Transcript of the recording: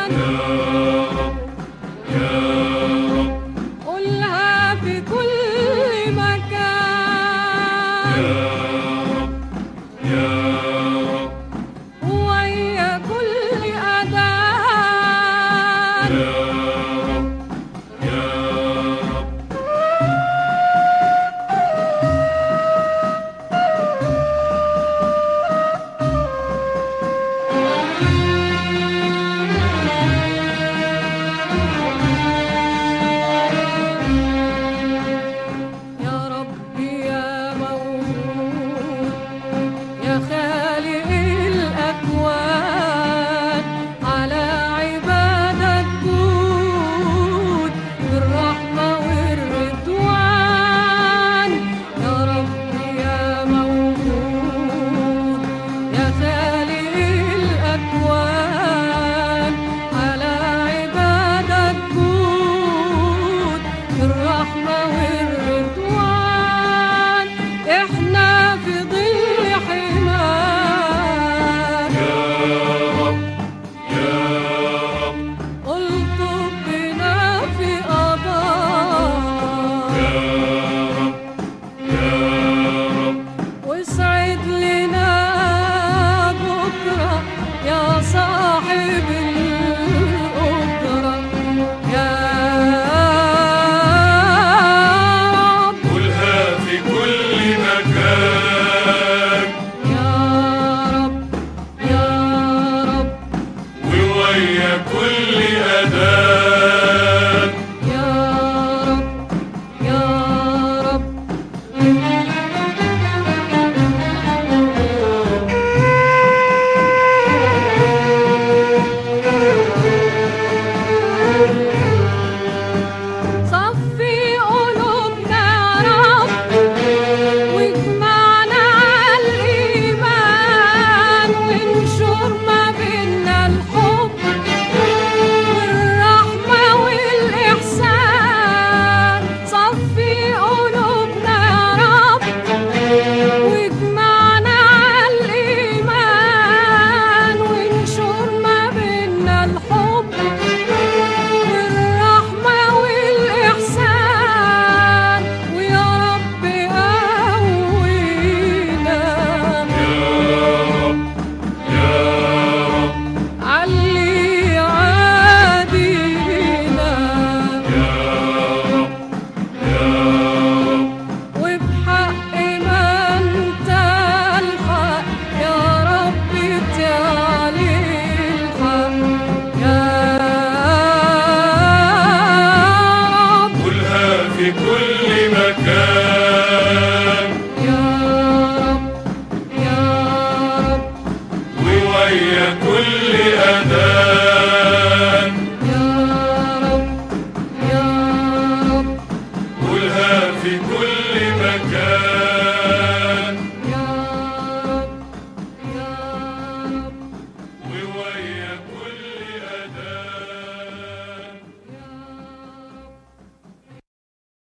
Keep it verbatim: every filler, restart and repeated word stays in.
يا رب يا رب قولها في كل مكان يا رب يا رب ويا كل أذان يا رب يا رب يا ربي يا موجود يا خالق الأكوان على عبادك جود بالرحمة والرضوان يا ربي يا موجود يا خالق الأكوان على عبادك جود بالرحمة والرضوان احنا في ظل حماك يا رب يا رب الطف بنا في قضاك يا رب يا رب واسعد لنا بكرة يا صاحب القدرة يا رب قولها في كل مكان يا رب يا رب وويا كل أذان